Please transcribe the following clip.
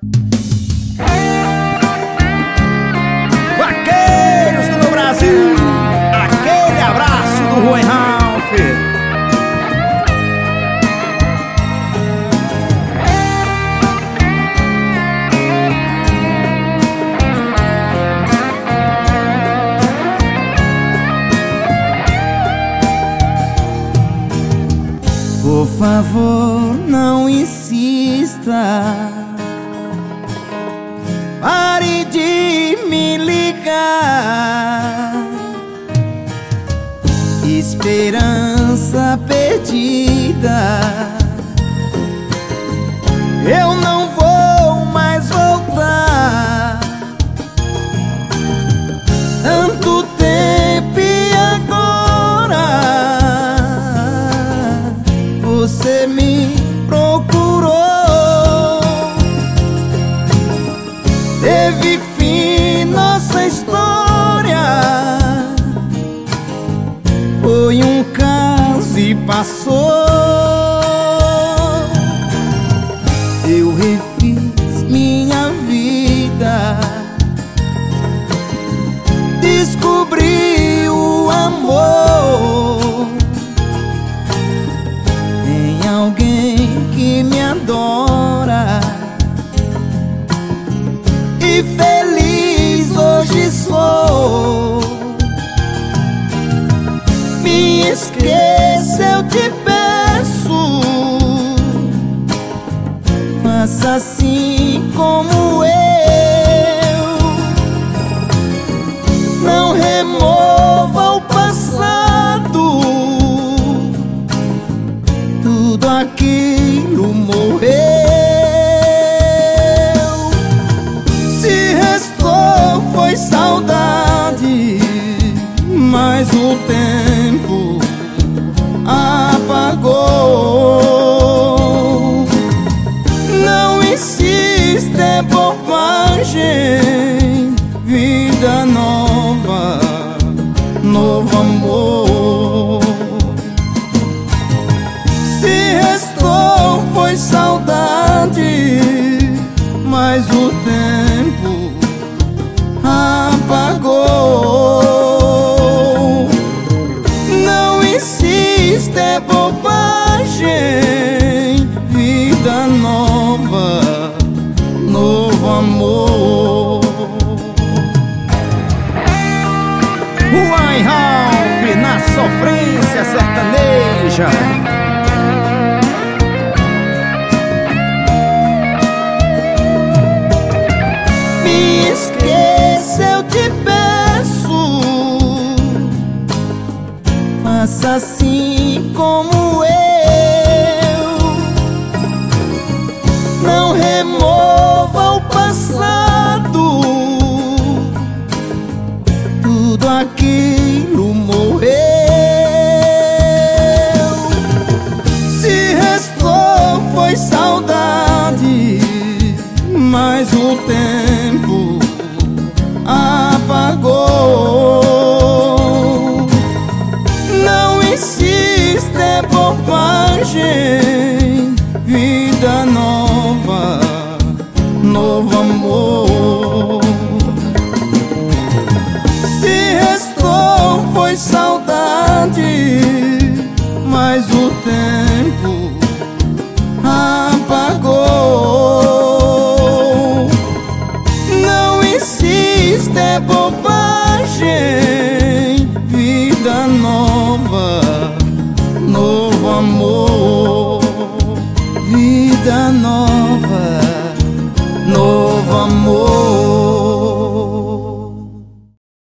Vaqueiros do meu Brasil, aquele abraço do Rui Ralph. Por favor, não insista, pare de me ligar. Esperança perdida, eu não vou mais voltar. Tanto tempo e agora você me procurou. Teve fim nossa história, foi um caso e passou. Eu refiz minha vida, descobri o amor em alguém que me adora, e feliz hoje sou. Me esqueça, eu te peço, faça assim como eu. Não remova o passado, tudo aquilo morreu. Se restou foi saudade, mas o tempo apagou. Não insista, é bobagem. Vida nova, novo amor. Se restou foi saudade, mas o tempo apagou. Não insista, é bobagem. Vida nova, novo amor. Rui Ralph na sofrência sertaneja. Me esqueça, eu te peço, faça assim como eu. Não remova o passado, tudo aquilo morreu. Se restou foi saudade, mas o tempo apagou. Não insista, é bobagem. Vida nova, novo amor. Se restou foi saudade, mas o tempo apagou. Não insista, é bobagem.